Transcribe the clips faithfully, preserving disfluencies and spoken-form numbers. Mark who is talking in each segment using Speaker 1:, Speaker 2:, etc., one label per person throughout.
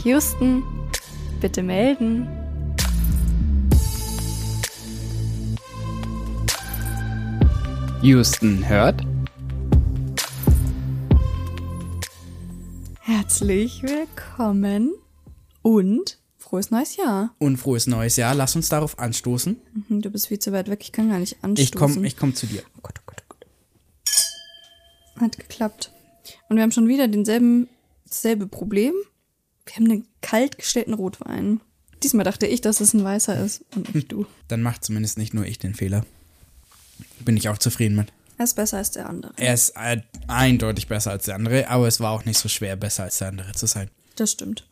Speaker 1: Houston, bitte melden.
Speaker 2: Houston hört.
Speaker 1: Herzlich willkommen und frohes neues Jahr.
Speaker 2: Und frohes neues Jahr. Lass uns darauf anstoßen.
Speaker 1: Mhm, du bist viel zu weit weg, ich kann gar nicht anstoßen.
Speaker 2: Ich komme ich komm zu dir.
Speaker 1: Oh Gott, oh Gott, oh Gott. Hat geklappt. Und wir haben schon wieder denselben, dasselbe Problem. Wir haben einen kalt gestellten Rotwein. Diesmal dachte ich, dass es ein weißer ist und nicht du.
Speaker 2: Dann macht zumindest nicht nur ich den Fehler. Bin ich auch zufrieden mit.
Speaker 1: Er ist besser als der andere.
Speaker 2: Er ist äh, eindeutig besser als der andere, aber es war auch nicht so schwer, besser als der andere zu sein.
Speaker 1: Das stimmt.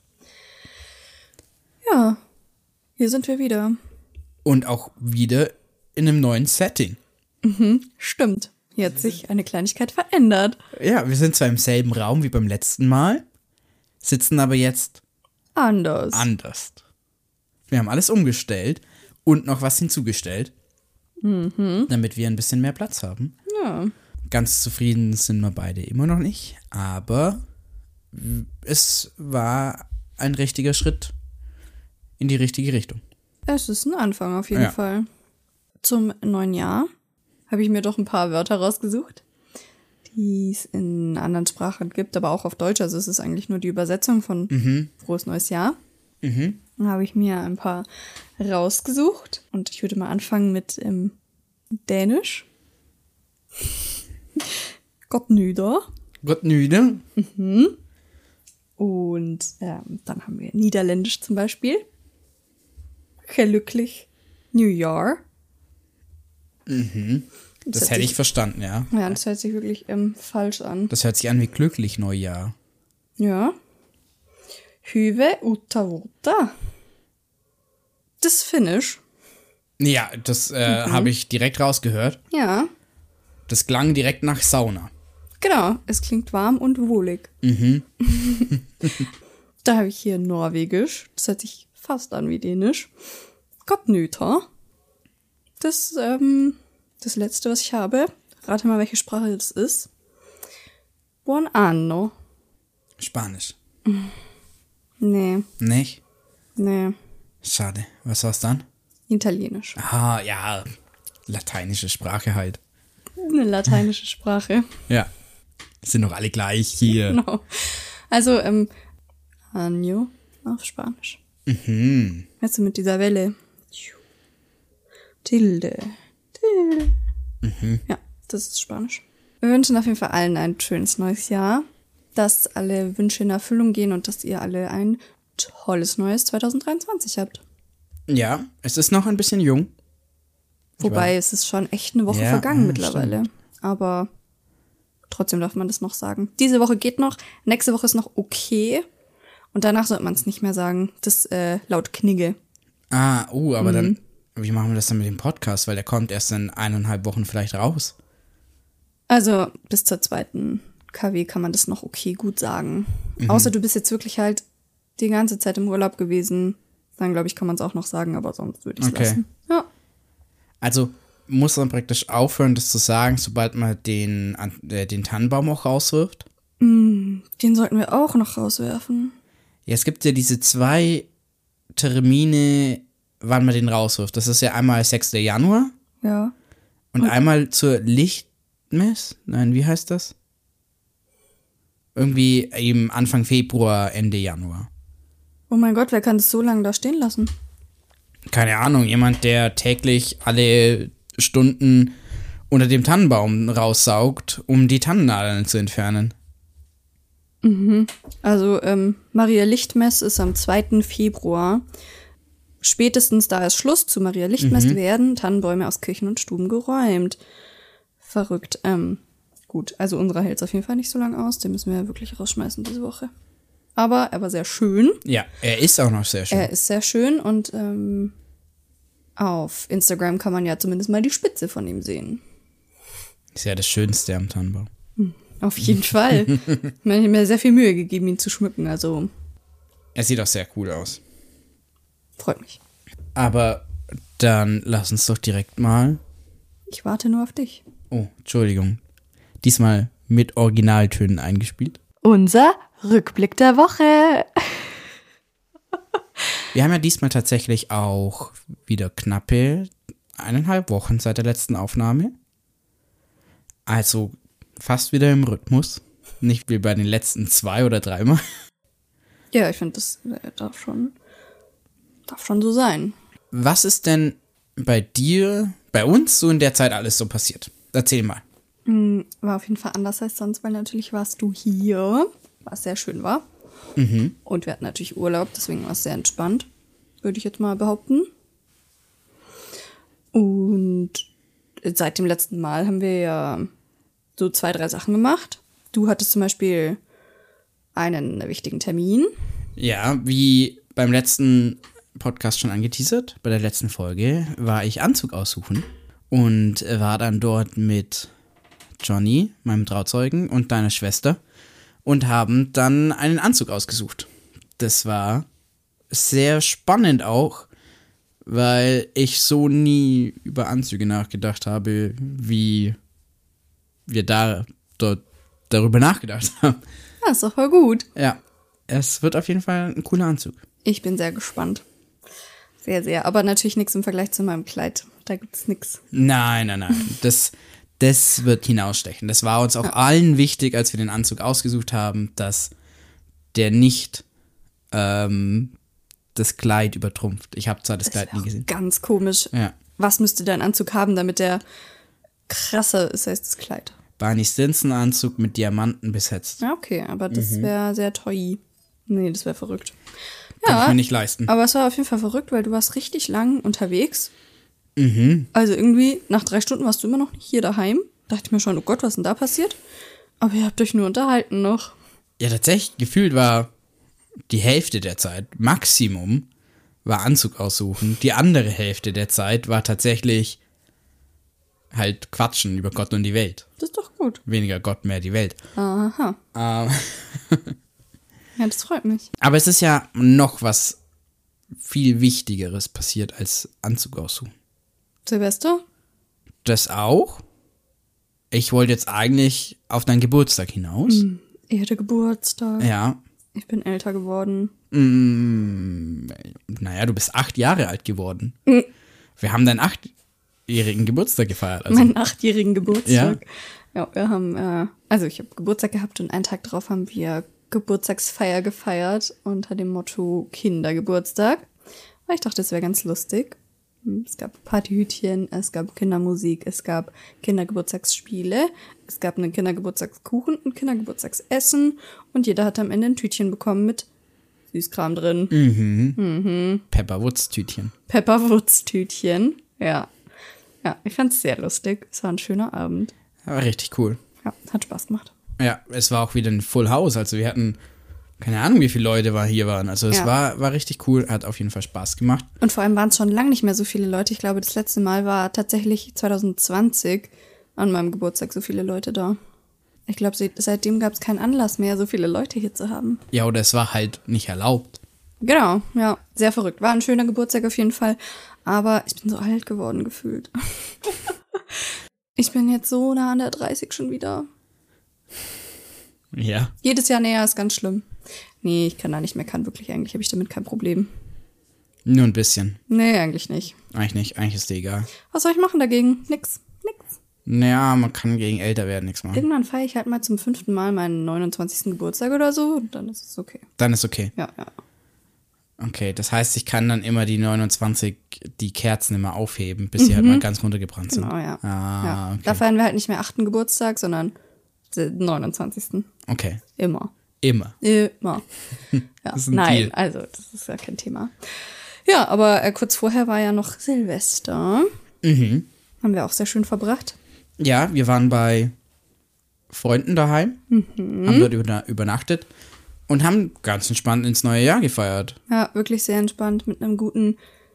Speaker 1: Ja, hier sind wir wieder.
Speaker 2: Und auch wieder in einem neuen Setting.
Speaker 1: Mhm, stimmt. Hier hat sich eine Kleinigkeit verändert.
Speaker 2: Ja, wir sind zwar im selben Raum wie beim letzten Mal, sitzen aber jetzt
Speaker 1: Anders.
Speaker 2: anders. Wir haben alles umgestellt und noch was hinzugestellt,
Speaker 1: Mhm.
Speaker 2: damit wir ein bisschen mehr Platz haben.
Speaker 1: Ja.
Speaker 2: Ganz zufrieden sind wir beide immer noch nicht, aber es war ein richtiger Schritt in die richtige Richtung.
Speaker 1: Es ist ein Anfang auf jeden
Speaker 2: Ja.
Speaker 1: Fall. Zum neuen Jahr habe ich mir doch ein paar Wörter rausgesucht, die es in anderen Sprachen gibt, aber auch auf Deutsch. Also es ist eigentlich nur die Übersetzung von
Speaker 2: Mhm.
Speaker 1: Frohes neues Jahr.
Speaker 2: Mhm.
Speaker 1: Dann habe ich mir ein paar rausgesucht und ich würde mal anfangen mit ähm, Dänisch. Gott nyder.
Speaker 2: Gott müde.
Speaker 1: Und ähm, dann haben wir Niederländisch zum Beispiel. Gelukkig Nieuwjaar.
Speaker 2: Das
Speaker 1: hört
Speaker 2: hätte
Speaker 1: sich-
Speaker 2: ich verstanden, ja.
Speaker 1: Ja, das hört sich wirklich ähm, falsch an.
Speaker 2: Das hört sich an wie glücklich Neujahr.
Speaker 1: Ja. Hyvä uutta vuotta. Das ist Finnisch.
Speaker 2: Ja, das äh, habe ich direkt rausgehört.
Speaker 1: Ja,
Speaker 2: Das klang direkt nach Sauna.
Speaker 1: genau. Es klingt warm und wohlig.
Speaker 2: Mhm.
Speaker 1: Da habe ich hier Norwegisch. Das hört sich fast an wie Dänisch. Gott nyter. Das, ähm, das letzte, was ich habe. Rate mal, welche Sprache das ist. Buon anno.
Speaker 2: Spanisch.
Speaker 1: Nee,
Speaker 2: Nicht?
Speaker 1: nee.
Speaker 2: Schade. Was war's dann?
Speaker 1: Italienisch.
Speaker 2: Ah, ja. Lateinische Sprache halt.
Speaker 1: Eine lateinische Sprache.
Speaker 2: Ja. Sind doch alle gleich hier.
Speaker 1: Genau. Also, ähm, Año auf Spanisch.
Speaker 2: Mhm.
Speaker 1: Weißt du, mit dieser Welle. Tilde. Tilde. Ja, das ist Spanisch. Wir wünschen auf jeden Fall allen ein schönes neues Jahr, dass alle Wünsche in Erfüllung gehen und dass ihr alle ein tolles neues zwanzig dreiundzwanzig habt.
Speaker 2: Ja, es ist noch ein bisschen jung.
Speaker 1: Wobei es ist schon echt eine Woche
Speaker 2: Ja,
Speaker 1: vergangen
Speaker 2: ja,
Speaker 1: mittlerweile. Aber trotzdem darf man das noch sagen. Diese Woche geht noch, nächste Woche ist noch okay. Und danach sollte man es nicht mehr sagen. Das äh, laut Knigge.
Speaker 2: Ah, oh, aber dann, wie machen wir das dann mit dem Podcast? Weil der kommt erst in eineinhalb Wochen vielleicht raus.
Speaker 1: Also bis zur zweiten K W kann man das noch okay gut sagen. Außer du bist jetzt wirklich halt die ganze Zeit im Urlaub gewesen. Dann glaube ich, kann man es auch noch sagen, aber sonst würde ich es
Speaker 2: Okay.
Speaker 1: lassen. Ja.
Speaker 2: Also muss man praktisch aufhören, das zu sagen, sobald man den, äh, den Tannenbaum auch rauswirft?
Speaker 1: Den sollten wir auch noch rauswerfen.
Speaker 2: Ja, es gibt ja diese zwei Termine, wann man den rauswirft. Das ist ja einmal sechster Januar
Speaker 1: Ja.
Speaker 2: und einmal zur Lichtmess. Nein, wie heißt das? Irgendwie eben Anfang Februar, Ende Januar.
Speaker 1: Oh mein Gott, wer kann das so lange da stehen lassen?
Speaker 2: Keine Ahnung, jemand, der täglich alle Stunden unter dem Tannenbaum raussaugt, um die Tannennadeln zu entfernen.
Speaker 1: Also ähm, Maria Lichtmess ist am zweiten Februar. Spätestens da ist Schluss zu Maria Lichtmess werden Tannenbäume aus Kirchen und Stuben geräumt. Verrückt. Ähm, gut, also unserer hält es auf jeden Fall nicht so lange aus. Den müssen wir ja wirklich rausschmeißen diese Woche. Aber er war sehr schön.
Speaker 2: Ja, er ist auch noch sehr schön.
Speaker 1: Er ist sehr schön und ähm, auf Instagram kann man ja zumindest mal die Spitze von ihm sehen.
Speaker 2: Ist ja das Schönste am Tannenbaum.
Speaker 1: Auf jeden Fall. Ich habe mir sehr viel Mühe gegeben, ihn zu schmücken, also
Speaker 2: Er sieht auch sehr cool aus.
Speaker 1: freut mich.
Speaker 2: Aber dann lass uns doch direkt mal.
Speaker 1: Ich warte nur auf dich.
Speaker 2: Oh, Entschuldigung. Diesmal mit Originaltönen eingespielt.
Speaker 1: Unser Rückblick der Woche.
Speaker 2: Wir haben ja diesmal tatsächlich auch wieder knappe eineinhalb Wochen seit der letzten Aufnahme. Also fast wieder im Rhythmus. Nicht wie bei den letzten zwei oder dreimal.
Speaker 1: Ja, ich finde, das äh, darf schon, darf schon so sein.
Speaker 2: Was ist denn bei dir, bei uns so in der Zeit alles so passiert? Erzähl mal.
Speaker 1: War auf jeden Fall anders als sonst, weil natürlich warst du hier, was sehr schön war.
Speaker 2: Mhm.
Speaker 1: Und wir hatten natürlich Urlaub, deswegen war es sehr entspannt, würde ich jetzt mal behaupten. Und seit dem letzten Mal haben wir ja so zwei, drei Sachen gemacht. Du hattest zum Beispiel einen wichtigen Termin.
Speaker 2: Ja, wie beim letzten Podcast schon angeteasert, bei der letzten Folge war ich Anzug aussuchen und war dann dort mit Johnny, meinem Trauzeugen, und deiner Schwester und haben dann einen Anzug ausgesucht. Das war sehr spannend auch, weil ich so nie über Anzüge nachgedacht habe, wie wir da dort darüber nachgedacht haben.
Speaker 1: Ja, ist doch voll gut.
Speaker 2: Ja, es wird auf jeden Fall ein cooler Anzug.
Speaker 1: Ich bin sehr gespannt. Sehr, sehr. Aber natürlich nichts im Vergleich zu meinem Kleid. Da gibt's nichts.
Speaker 2: Nein, nein, nein. Das, das wird hinausstechen. Das war uns auch ja. allen wichtig, als wir den Anzug ausgesucht haben, dass der nicht ähm, das Kleid übertrumpft. Ich habe zwar das, das Kleid nie gesehen.
Speaker 1: Ganz komisch.
Speaker 2: Ja.
Speaker 1: Was müsste dein Anzug haben, damit der krasser ist als das Kleid?
Speaker 2: Barney Stinson-Anzug mit Diamanten besetzt.
Speaker 1: Ja, okay, aber das mhm. wäre sehr teuer. Nee, das wäre verrückt.
Speaker 2: Kann
Speaker 1: ja,
Speaker 2: ich mir nicht leisten.
Speaker 1: Aber es war auf jeden Fall verrückt, weil du warst richtig lang unterwegs.
Speaker 2: Mhm.
Speaker 1: Also irgendwie, nach drei Stunden warst du immer noch nicht hier daheim. Dachte ich mir schon, oh Gott, was ist denn da passiert? Aber ihr habt euch nur unterhalten noch.
Speaker 2: Ja, tatsächlich, gefühlt war die Hälfte der Zeit, Maximum, war Anzug aussuchen. Die andere Hälfte der Zeit war tatsächlich halt quatschen über Gott und die Welt.
Speaker 1: Das ist doch gut.
Speaker 2: Weniger Gott, mehr die Welt.
Speaker 1: Aha.
Speaker 2: Ähm.
Speaker 1: Ja, das freut mich.
Speaker 2: Aber es ist ja noch was viel Wichtigeres passiert als Anzug aussuchen.
Speaker 1: Silvester?
Speaker 2: Das auch. Ich wollte jetzt eigentlich auf deinen Geburtstag hinaus.
Speaker 1: Mm, ich hatte Geburtstag.
Speaker 2: Ja.
Speaker 1: Ich bin älter geworden.
Speaker 2: Mm, naja, du bist acht Jahre alt geworden.
Speaker 1: Mm.
Speaker 2: Wir haben deinen achtjährigen Geburtstag gefeiert. Also.
Speaker 1: Meinen achtjährigen Geburtstag.
Speaker 2: Ja,
Speaker 1: ja wir haben, äh, also ich habe Geburtstag gehabt und einen Tag drauf haben wir Geburtstagsfeier gefeiert unter dem Motto Kindergeburtstag. Weil ich dachte, das wäre ganz lustig. Es gab Partyhütchen, es gab Kindermusik, es gab Kindergeburtstagsspiele, es gab einen Kindergeburtstagskuchen und Kindergeburtstagsessen und jeder hat am Ende ein Tütchen bekommen mit Süßkram drin.
Speaker 2: Mhm.
Speaker 1: Mhm.
Speaker 2: Pepperwoods-Tütchen.
Speaker 1: Pepperwoods-Tütchen, ja. Ja, ich fand es sehr lustig. Es war ein schöner Abend.
Speaker 2: War richtig cool.
Speaker 1: Ja, hat Spaß gemacht.
Speaker 2: Ja, es war auch wieder ein Full House, also wir hatten keine Ahnung, wie viele Leute war, hier waren. Also es
Speaker 1: ja.
Speaker 2: war, war richtig cool, hat auf jeden Fall Spaß gemacht.
Speaker 1: Und vor allem waren es schon lange nicht mehr so viele Leute. Ich glaube, das letzte Mal war tatsächlich zwanzig zwanzig an meinem Geburtstag so viele Leute da. Ich glaube, seitdem gab es keinen Anlass mehr, so viele Leute hier zu haben.
Speaker 2: Ja, oder es war halt nicht erlaubt.
Speaker 1: Genau, ja, sehr verrückt. War ein schöner Geburtstag auf jeden Fall. Aber ich bin so alt geworden gefühlt. Ich bin jetzt so nah an der dreißig schon wieder.
Speaker 2: Ja.
Speaker 1: Jedes Jahr näher ist ganz schlimm. Nee, ich kann da nicht meckern, wirklich. Eigentlich habe ich damit kein Problem.
Speaker 2: Nur ein bisschen.
Speaker 1: Nee, eigentlich nicht.
Speaker 2: Eigentlich nicht, eigentlich ist dir egal.
Speaker 1: Was soll ich machen dagegen? Nix, nix.
Speaker 2: Naja, man kann gegen älter werden nichts machen.
Speaker 1: Irgendwann feiere ich halt mal zum fünften Mal meinen neunundzwanzigsten Geburtstag oder so und dann ist es okay.
Speaker 2: Dann ist okay.
Speaker 1: Ja, ja.
Speaker 2: Okay, das heißt, ich kann dann immer die neunundzwanzig, die Kerzen immer aufheben, bis sie mhm. halt mal ganz runtergebrannt sind.
Speaker 1: Genau, ja.
Speaker 2: Ah,
Speaker 1: ja.
Speaker 2: okay.
Speaker 1: Da feiern wir halt nicht mehr achten Geburtstag, sondern den neunundzwanzigsten
Speaker 2: Okay.
Speaker 1: Immer.
Speaker 2: Immer.
Speaker 1: Immer. Ja.
Speaker 2: Das ist ein
Speaker 1: Nein,
Speaker 2: Deal.
Speaker 1: also das ist ja kein Thema. Ja, aber äh, kurz vorher war ja noch Silvester.
Speaker 2: Mhm.
Speaker 1: Haben wir auch sehr schön verbracht.
Speaker 2: Ja, wir waren bei Freunden daheim,
Speaker 1: Mhm.
Speaker 2: haben dort über, übernachtet und haben ganz entspannt ins neue Jahr gefeiert.
Speaker 1: Ja, wirklich sehr entspannt mit einem guten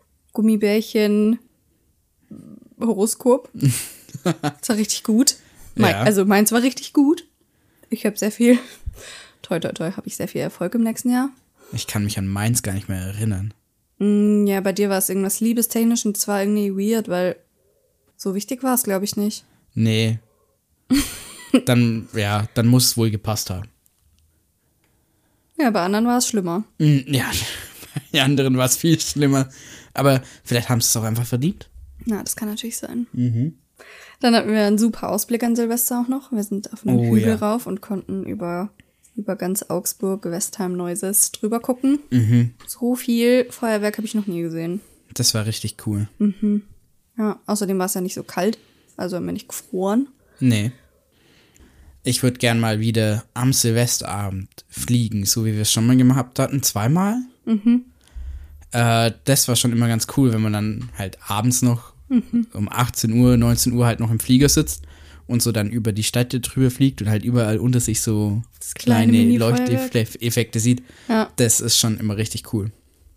Speaker 1: Gummibärchen-Horoskop. Das war richtig gut. Mein,
Speaker 2: Ja.
Speaker 1: Also meins war richtig gut. Ich habe sehr viel, toi toi toi, habe ich sehr viel Erfolg im nächsten Jahr.
Speaker 2: Ich kann mich an meins gar nicht mehr erinnern.
Speaker 1: Mm, ja, bei dir war es irgendwas liebestechnisch und es war irgendwie weird, weil so wichtig war es, glaube ich, nicht.
Speaker 2: Nee. Dann, ja, dann muss es wohl gepasst haben.
Speaker 1: Ja, bei anderen war es schlimmer.
Speaker 2: Mm, Ja, die anderen war es viel schlimmer. Aber vielleicht haben sie es auch einfach verdient.
Speaker 1: Na, das kann natürlich sein.
Speaker 2: Mhm.
Speaker 1: Dann hatten wir einen super Ausblick an Silvester auch noch. Wir sind auf einen
Speaker 2: Oh,
Speaker 1: Hügel
Speaker 2: ja.
Speaker 1: rauf und konnten über, über ganz Augsburg, Westheim, Neuses drüber gucken.
Speaker 2: Mhm.
Speaker 1: So viel Feuerwerk habe ich noch nie gesehen.
Speaker 2: Das war richtig cool.
Speaker 1: Ja, außerdem war es ja nicht so kalt. Also haben wir nicht gefroren.
Speaker 2: Nee. Ich würde gern mal wieder am Silvesterabend fliegen, so wie wir es schon mal gemacht hatten. Zweimal.
Speaker 1: Mhm.
Speaker 2: Äh, das war schon immer ganz cool, wenn man dann halt abends noch mhm. um achtzehn Uhr, neunzehn Uhr halt noch im Flieger sitzt und so dann über die Städte drüber fliegt und halt überall unter sich so
Speaker 1: Das kleine
Speaker 2: kleine
Speaker 1: Mini-Feuerwerk.
Speaker 2: Leuchteffekte sieht.
Speaker 1: Ja.
Speaker 2: Das ist schon immer richtig cool.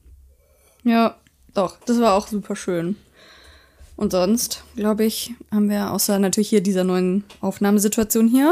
Speaker 1: Ja, doch, das war auch super schön. Und sonst, glaube ich, haben wir außer natürlich hier dieser neuen Aufnahmesituation hier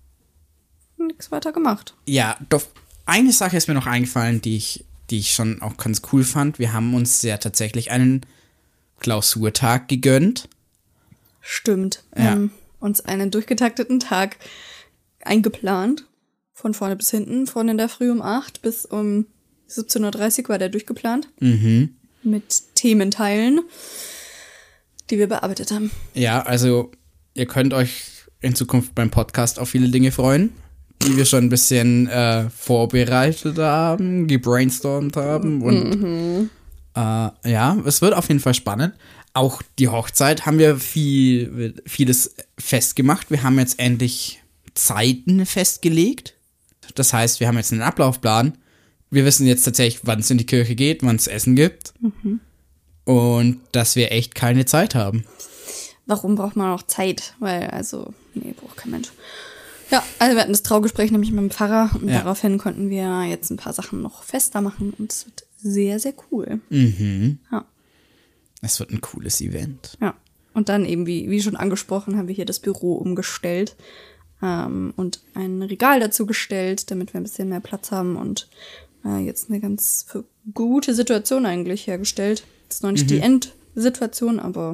Speaker 1: nichts weiter gemacht.
Speaker 2: Ja, doch eine Sache ist mir noch eingefallen, die ich, die ich schon auch ganz cool fand. Wir haben uns ja tatsächlich einen Klausurtag gegönnt.
Speaker 1: Stimmt. Wir
Speaker 2: Ja.
Speaker 1: haben uns einen durchgetakteten Tag eingeplant. Von vorne bis hinten. Von in der Früh um acht bis um siebzehn Uhr dreißig war der durchgeplant.
Speaker 2: Mhm.
Speaker 1: Mit Thementeilen, die wir bearbeitet haben.
Speaker 2: Ja, also ihr könnt euch in Zukunft beim Podcast auf viele Dinge freuen, die wir schon ein bisschen äh, vorbereitet haben, gebrainstormt haben und
Speaker 1: Mhm.
Speaker 2: äh, ja, es wird auf jeden Fall spannend. Auch die Hochzeit haben wir viel, vieles festgemacht. Wir haben jetzt endlich Zeiten festgelegt. Das heißt, wir haben jetzt einen Ablaufplan. Wir wissen jetzt tatsächlich, wann es in die Kirche geht, wann es Essen gibt.
Speaker 1: Mhm.
Speaker 2: Und dass wir echt keine Zeit haben.
Speaker 1: Warum braucht man auch Zeit? Weil, also, nee, braucht kein Mensch. Ja, also wir hatten das Traugespräch nämlich mit dem Pfarrer und
Speaker 2: Ja.
Speaker 1: daraufhin konnten wir jetzt ein paar Sachen noch fester machen und es wird sehr, sehr cool.
Speaker 2: Mhm.
Speaker 1: Ja,
Speaker 2: Es wird ein cooles Event.
Speaker 1: ja. Und dann eben, wie, wie schon angesprochen, haben wir hier das Büro umgestellt ähm, und ein Regal dazu gestellt, damit wir ein bisschen mehr Platz haben und äh, jetzt eine ganz für gute Situation eigentlich hergestellt. Das ist noch nicht die Endsituation, aber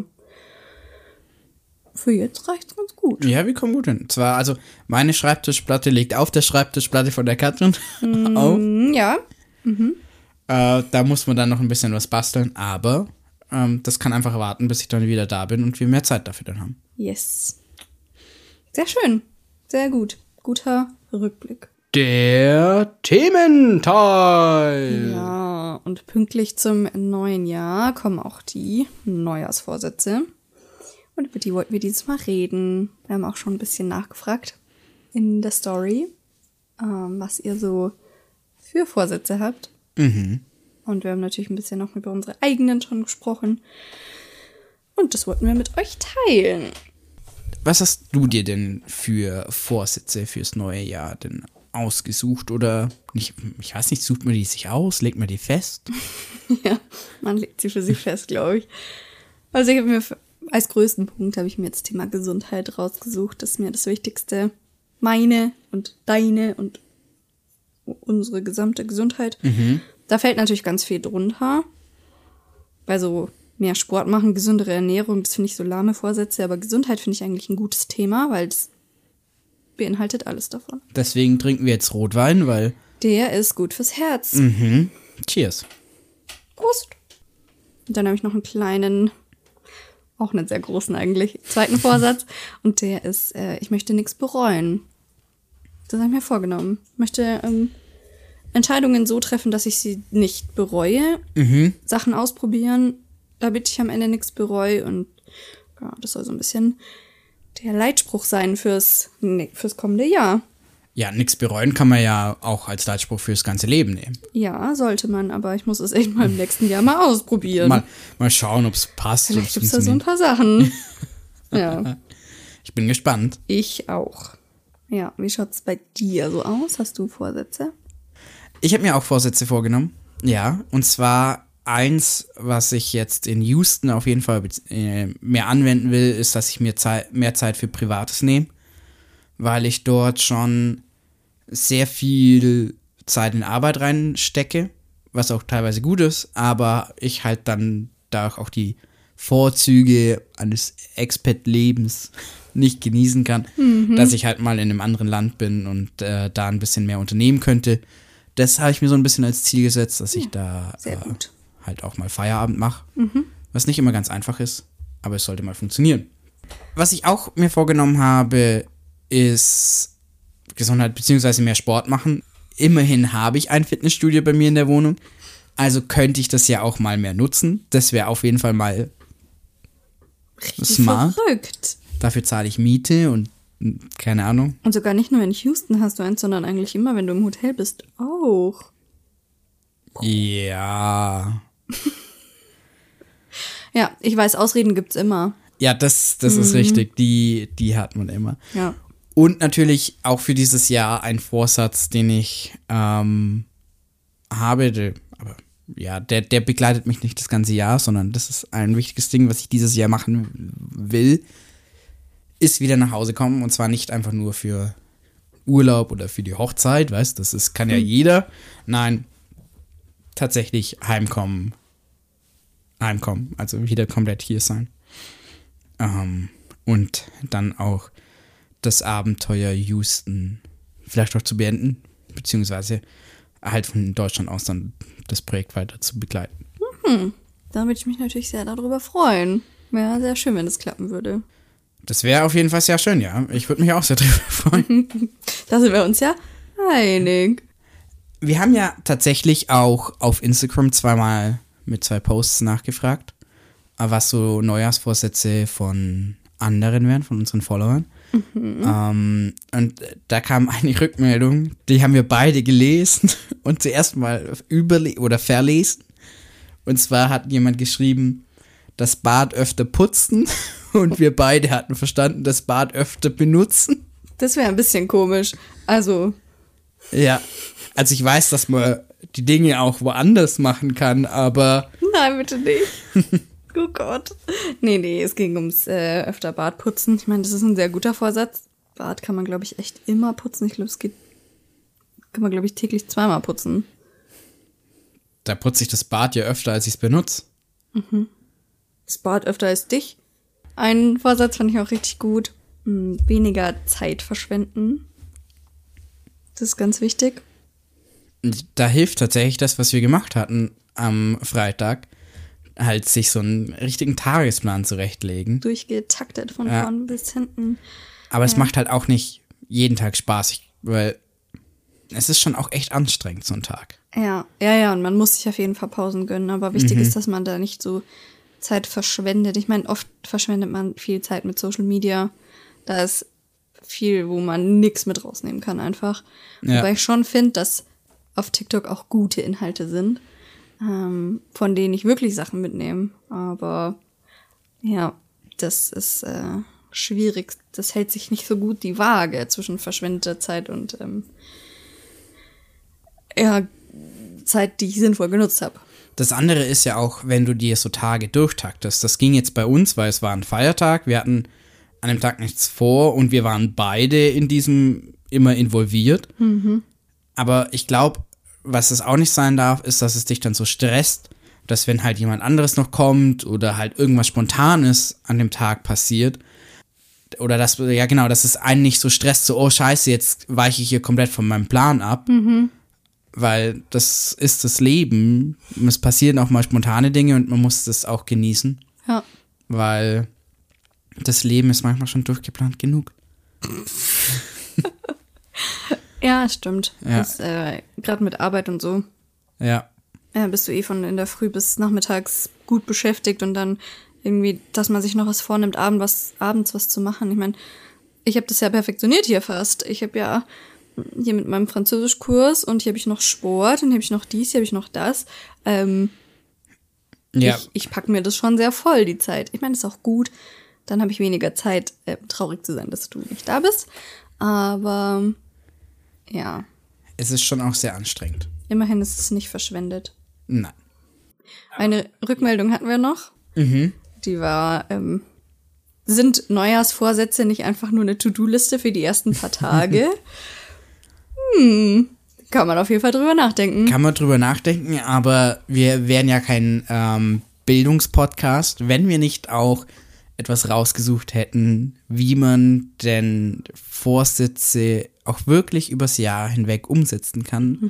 Speaker 1: für jetzt reicht's ganz gut.
Speaker 2: Ja, wir kommen gut hin. Zwar, also, meine Schreibtischplatte liegt auf der Schreibtischplatte von der Katrin. Auf.
Speaker 1: Mm, ja,
Speaker 2: Äh, da muss man dann noch ein bisschen was basteln, aber ähm, das kann einfach warten, bis ich dann wieder da bin und wir mehr Zeit dafür dann haben.
Speaker 1: yes. Sehr schön. Sehr gut. Guter Rückblick.
Speaker 2: Der Thementeil.
Speaker 1: Ja, und pünktlich zum neuen Jahr kommen auch die Neujahrsvorsätze. Und über die wollten wir dieses Mal reden. Wir haben auch schon ein bisschen nachgefragt in der Story, ähm, was ihr so für Vorsätze habt.
Speaker 2: Mhm.
Speaker 1: Und wir haben natürlich ein bisschen noch über unsere eigenen schon gesprochen. Und das wollten wir mit euch teilen.
Speaker 2: Was hast du dir denn für Vorsätze fürs neue Jahr denn ausgesucht oder nicht? Ich weiß nicht, sucht man die sich aus, legt man die fest?
Speaker 1: Ja, man legt sie für sich fest, glaube ich. Also ich habe mir für, als größten Punkt habe ich mir jetzt das Thema Gesundheit rausgesucht. Das ist mir das Wichtigste. Meine und deine und unsere gesamte Gesundheit.
Speaker 2: Mhm.
Speaker 1: Da fällt natürlich ganz viel drunter. Also mehr Sport machen, gesündere Ernährung, das finde ich so lahme Vorsätze. Aber Gesundheit finde ich eigentlich ein gutes Thema, weil es beinhaltet alles davon.
Speaker 2: Deswegen trinken wir jetzt Rotwein, weil
Speaker 1: Der ist gut fürs Herz.
Speaker 2: mhm. Cheers.
Speaker 1: Prost. Und dann habe ich noch einen kleinen, auch einen sehr großen eigentlich, zweiten Vorsatz. Und der ist, äh, ich möchte nichts bereuen. Das habe ich mir vorgenommen. Ich möchte ähm, Entscheidungen so treffen, dass ich sie nicht bereue.
Speaker 2: Mhm.
Speaker 1: Sachen ausprobieren, damit ich am Ende nichts bereue. Und ja, das soll so ein bisschen der Leitspruch sein fürs, nee, fürs kommende Jahr.
Speaker 2: Ja, nichts bereuen kann man ja auch als Leitspruch fürs ganze Leben nehmen.
Speaker 1: Ja, sollte man, aber ich muss es echt mal im nächsten Jahr mal ausprobieren.
Speaker 2: Mal, mal schauen, ob es passt.
Speaker 1: Vielleicht
Speaker 2: ob's
Speaker 1: gibt es da so ein
Speaker 2: funktioniert.
Speaker 1: paar Sachen. Ja,
Speaker 2: Ich bin gespannt.
Speaker 1: ich auch. Ja, wie schaut's bei dir so aus? Hast du Vorsätze?
Speaker 2: Ich habe mir auch Vorsätze vorgenommen. Ja, und zwar eins, was ich jetzt in Houston auf jeden Fall äh, mehr anwenden will, ist, dass ich mir Zeit, mehr Zeit für Privates nehme, weil ich dort schon sehr viel Zeit in Arbeit reinstecke, was auch teilweise gut ist, aber ich halt dann da auch die Vorzüge eines Expat-Lebens nicht genießen kann, mhm. dass ich halt mal in einem anderen Land bin und äh, da ein bisschen mehr unternehmen könnte. das habe ich mir so ein bisschen als Ziel gesetzt, dass
Speaker 1: Ja,
Speaker 2: ich da
Speaker 1: sehr
Speaker 2: äh,
Speaker 1: gut.
Speaker 2: halt auch mal Feierabend mache.
Speaker 1: Mhm.
Speaker 2: Was nicht immer ganz einfach ist, aber es sollte mal funktionieren. Was ich auch mir vorgenommen habe, ist Gesundheit bzw. mehr Sport machen. Immerhin habe ich ein Fitnessstudio bei mir in der Wohnung, also könnte ich das ja auch mal mehr nutzen. Das wäre auf jeden Fall mal
Speaker 1: Richtig
Speaker 2: smart.
Speaker 1: verrückt.
Speaker 2: Dafür zahle ich Miete und keine Ahnung.
Speaker 1: Und sogar nicht nur in Houston hast du eins, sondern eigentlich immer, wenn du im Hotel bist, auch.
Speaker 2: Ja.
Speaker 1: Ja, ich weiß, Ausreden gibt's immer.
Speaker 2: Ja, das, das ist richtig. Die, die hat man immer.
Speaker 1: Ja.
Speaker 2: Und natürlich auch für dieses Jahr ein Vorsatz, den ich ähm, habe. Der, aber ja, der, der begleitet mich nicht das ganze Jahr, sondern das ist ein wichtiges Ding, was ich dieses Jahr machen will, ist wieder nach Hause kommen. Und zwar nicht einfach nur für Urlaub oder für die Hochzeit, weißt du, das ist, kann ja jeder. Nein, tatsächlich heimkommen. Heimkommen, also wieder komplett hier sein. Ähm, und dann auch das Abenteuer Houston vielleicht auch zu beenden, beziehungsweise halt von Deutschland aus dann das Projekt weiter zu begleiten.
Speaker 1: Hm. Da würde ich mich natürlich sehr darüber freuen. Wäre sehr schön, wenn das klappen würde.
Speaker 2: Das wäre auf jeden Fall sehr schön, ja. Ich würde mich auch sehr darüber freuen.
Speaker 1: Da sind wir uns ja einig.
Speaker 2: Wir haben ja tatsächlich auch auf Instagram zweimal mit zwei Posts nachgefragt, was so Neujahrsvorsätze von anderen wären, von unseren Followern. Mhm. Ähm, und da kam eine Rückmeldung, die haben wir beide gelesen und zuerst mal überle- oder verlesen. Und zwar hat jemand geschrieben, das Bad öfter putzen und wir beide hatten verstanden, das Bad öfter benutzen.
Speaker 1: Das wäre ein bisschen komisch. Also.
Speaker 2: Ja, also ich weiß, dass man die Dinge auch woanders machen kann, aber...
Speaker 1: Nein, bitte nicht. Oh Gott. Nee, nee, es ging ums äh, öfter Bad putzen. Ich meine, das ist ein sehr guter Vorsatz. Bad kann man, glaube ich, echt immer putzen. Ich glaube, es geht, kann man, glaube ich, täglich zweimal putzen.
Speaker 2: Da putze ich das Bad ja öfter, als ich es benutze.
Speaker 1: Mhm. Das Bad öfter als dich. Ein Vorsatz fand ich auch richtig gut. Hm, weniger Zeit verschwenden. Das ist ganz wichtig.
Speaker 2: Und da hilft tatsächlich das, was wir gemacht hatten am Freitag, halt sich so einen richtigen Tagesplan zurechtlegen.
Speaker 1: Durchgetaktet von
Speaker 2: ja.
Speaker 1: vorn bis hinten.
Speaker 2: Aber
Speaker 1: ja.
Speaker 2: es macht halt auch nicht jeden Tag Spaß, weil es ist schon auch echt anstrengend, so ein Tag.
Speaker 1: Ja, ja, ja, und man muss sich auf jeden Fall Pausen gönnen, aber wichtig mhm. ist, dass man da nicht so Zeit verschwendet. Ich meine, oft verschwendet man viel Zeit mit Social Media. Da ist viel, wo man nichts mit rausnehmen kann einfach. Ja. Wobei ich schon finde, dass auf TikTok auch gute Inhalte sind, ähm, von denen ich wirklich Sachen mitnehme. Aber ja, das ist äh, schwierig. Das hält sich nicht so gut die Waage zwischen verschwendeter Zeit und ähm, ja, Zeit, die ich sinnvoll genutzt habe.
Speaker 2: Das andere ist ja auch, wenn du dir so Tage durchtaktest. Das ging jetzt bei uns, weil es war ein Feiertag. Wir hatten an dem Tag nichts vor und wir waren beide in diesem immer involviert. Mhm. Aber ich glaube, was es auch nicht sein darf, ist, dass es dich dann so stresst, dass wenn halt jemand anderes noch kommt oder halt irgendwas Spontanes an dem Tag passiert, oder dass, ja genau, dass es einen nicht so stresst, so, oh scheiße, jetzt weiche ich hier komplett von meinem Plan ab. Mhm. Weil das ist das Leben. Es passieren auch mal spontane Dinge und man muss das auch genießen.
Speaker 1: Ja.
Speaker 2: Weil das Leben ist manchmal schon durchgeplant genug.
Speaker 1: Ja, stimmt.
Speaker 2: Ja.
Speaker 1: Äh, gerade mit Arbeit und so.
Speaker 2: Ja.
Speaker 1: Ja, bist du eh von in der Früh bis nachmittags gut beschäftigt und dann irgendwie, dass man sich noch was vornimmt, abend was, abends was zu machen. Ich meine, ich habe das ja perfektioniert hier fast. Ich habe ja hier mit meinem Französischkurs und hier habe ich noch Sport und hier habe ich noch dies, hier habe ich noch das. Ähm, ja. Ich, ich packe mir das schon sehr voll, die Zeit. Ich meine, das ist auch gut. Dann habe ich weniger Zeit, äh, traurig zu sein, dass du nicht da bist. Aber ja.
Speaker 2: Es ist schon auch sehr anstrengend.
Speaker 1: Immerhin ist es nicht verschwendet.
Speaker 2: Nein.
Speaker 1: Eine Rückmeldung hatten wir noch.
Speaker 2: Mhm.
Speaker 1: Die war, ähm, sind Neujahrsvorsätze nicht einfach nur eine To-Do-Liste für die ersten paar Tage? Hm, kann man auf jeden Fall drüber nachdenken.
Speaker 2: Kann man drüber nachdenken, aber wir wären ja kein ähm, Bildungspodcast, wenn wir nicht auch etwas rausgesucht hätten, wie man denn Vorsätze auch wirklich übers Jahr hinweg umsetzen kann. Mhm.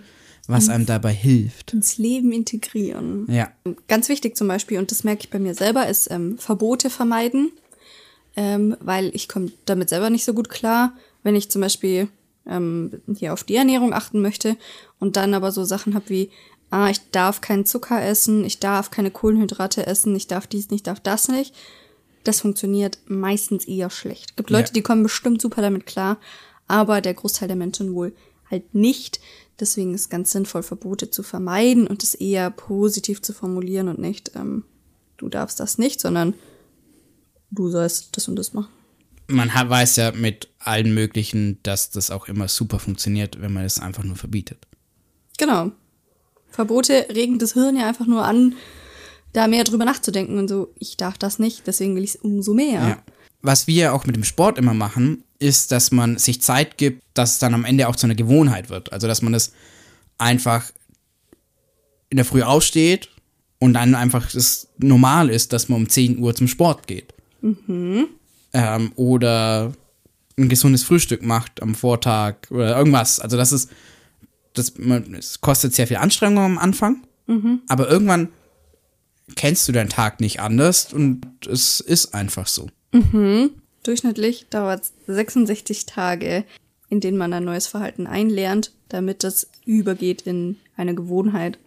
Speaker 2: was einem dabei hilft.
Speaker 1: Ins Leben integrieren.
Speaker 2: Ja.
Speaker 1: Ganz wichtig zum Beispiel, und das merke ich bei mir selber, ist ähm, Verbote vermeiden, ähm, weil ich komme damit selber nicht so gut klar, wenn ich zum Beispiel ähm, hier auf die Ernährung achten möchte und dann aber so Sachen habe wie, ah, ich darf keinen Zucker essen, ich darf keine Kohlenhydrate essen, ich darf dies nicht, darf das nicht. Das funktioniert meistens eher schlecht. Es gibt Leute, ja. die kommen bestimmt super damit klar, aber der Großteil der Menschen wohl halt nicht. Deswegen ist es ganz sinnvoll, Verbote zu vermeiden und es eher positiv zu formulieren und nicht, ähm, du darfst das nicht, sondern du sollst das und das machen.
Speaker 2: Man hat, weiß ja mit allen möglichen, dass das auch immer super funktioniert, wenn man es einfach nur verbietet.
Speaker 1: Genau. Verbote regen das Hirn ja einfach nur an, da mehr drüber nachzudenken und so, ich darf das nicht, deswegen will ich es umso mehr.
Speaker 2: Ja. Was wir auch mit dem Sport immer machen, ist, dass man sich Zeit gibt, dass es dann am Ende auch zu einer Gewohnheit wird. Also, dass man es einfach in der Früh aufsteht und dann einfach es normal ist, dass man um zehn Uhr zum Sport geht.
Speaker 1: Mhm.
Speaker 2: Ähm, oder ein gesundes Frühstück macht am Vortag oder irgendwas. Also, das ist, das, man, es kostet sehr viel Anstrengung am Anfang,
Speaker 1: mhm.
Speaker 2: aber irgendwann kennst du deinen Tag nicht anders und es ist einfach so.
Speaker 1: Mhm. Durchschnittlich dauert es sechsundsechzig Tage, in denen man ein neues Verhalten einlernt, damit das übergeht in eine Gewohnheit.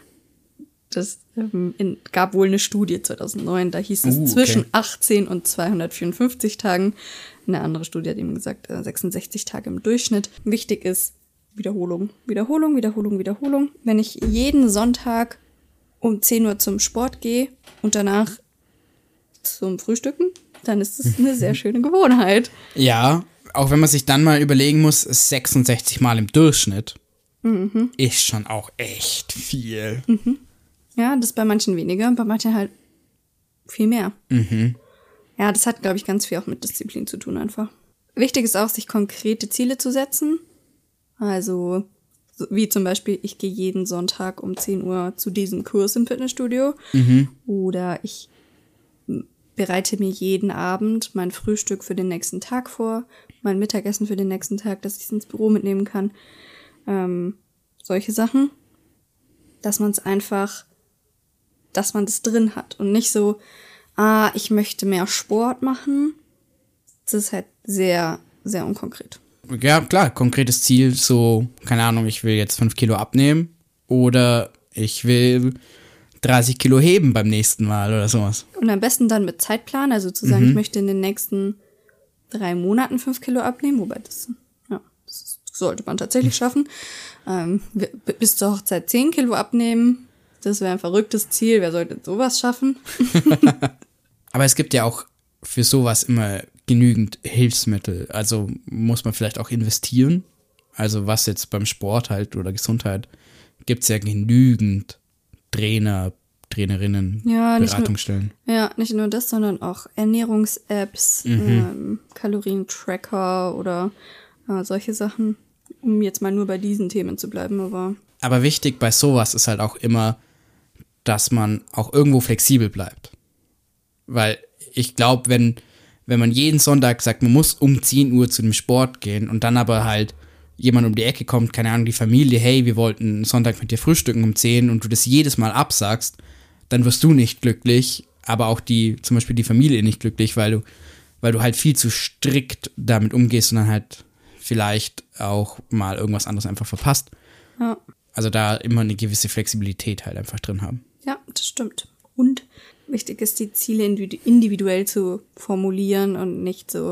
Speaker 1: Das ähm, in, gab wohl eine Studie zweitausendneun, da hieß es
Speaker 2: uh, okay.
Speaker 1: zwischen achtzehn und zweihundertvierundfünfzig Tagen. Eine andere Studie hat eben gesagt, äh, sechsundsechzig Tage im Durchschnitt. Wichtig ist Wiederholung, Wiederholung, Wiederholung, Wiederholung. Wenn ich jeden Sonntag um zehn Uhr zum Sport gehe und danach zum Frühstücken, dann ist das eine sehr schöne Gewohnheit.
Speaker 2: Ja, auch wenn man sich dann mal überlegen muss, sechsundsechzig Mal im Durchschnitt
Speaker 1: mhm.
Speaker 2: ist schon auch echt viel.
Speaker 1: Mhm. Ja, das ist bei manchen weniger, bei manchen halt viel mehr.
Speaker 2: Mhm.
Speaker 1: Ja, das hat, glaube ich, ganz viel auch mit Disziplin zu tun einfach. Wichtig ist auch, sich konkrete Ziele zu setzen. Also wie zum Beispiel, ich gehe jeden Sonntag um zehn Uhr zu diesem Kurs im Fitnessstudio.
Speaker 2: Mhm.
Speaker 1: Oder ich bereite mir jeden Abend mein Frühstück für den nächsten Tag vor, mein Mittagessen für den nächsten Tag, dass ich es ins Büro mitnehmen kann. Ähm, solche Sachen. Dass man es einfach, dass man das drin hat und nicht so, ah, ich möchte mehr Sport machen. Das ist halt sehr, sehr unkonkret.
Speaker 2: Ja, klar, konkretes Ziel, so, keine Ahnung, ich will jetzt fünf Kilo abnehmen oder ich will dreißig Kilo heben beim nächsten Mal oder sowas.
Speaker 1: Und am besten dann mit Zeitplan, also zu sagen, mhm. ich möchte in den nächsten drei Monaten fünf Kilo abnehmen, wobei das, ja, das sollte man tatsächlich schaffen. Ähm, bis zur Hochzeit zehn Kilo abnehmen, das wäre ein verrücktes Ziel, wer sollte sowas schaffen?
Speaker 2: Aber es gibt ja auch für sowas immer genügend Hilfsmittel, also muss man vielleicht auch investieren. Also was jetzt beim Sport halt oder Gesundheit, gibt es ja genügend Trainer, Trainerinnen,
Speaker 1: ja,
Speaker 2: Beratungsstellen.
Speaker 1: Nicht nur, ja, nicht nur das, sondern auch Ernährungs-Apps, mhm. ähm, Kalorien-Tracker oder äh, solche Sachen, um jetzt mal nur bei diesen Themen zu bleiben. Aber,
Speaker 2: aber wichtig bei sowas ist halt auch immer, dass man auch irgendwo flexibel bleibt. Weil ich glaube, wenn wenn man jeden Sonntag sagt, man muss um zehn Uhr zu dem Sport gehen und dann aber halt jemand um die Ecke kommt, keine Ahnung, die Familie, hey, wir wollten Sonntag mit dir frühstücken um zehn und du das jedes Mal absagst, dann wirst du nicht glücklich, aber auch die, zum Beispiel die Familie nicht glücklich, weil du, weil du halt viel zu strikt damit umgehst und dann halt vielleicht auch mal irgendwas anderes einfach verpasst.
Speaker 1: Ja.
Speaker 2: Also da immer eine gewisse Flexibilität halt einfach drin haben.
Speaker 1: Ja, das stimmt. Und wichtig ist, die Ziele individuell zu formulieren und nicht so,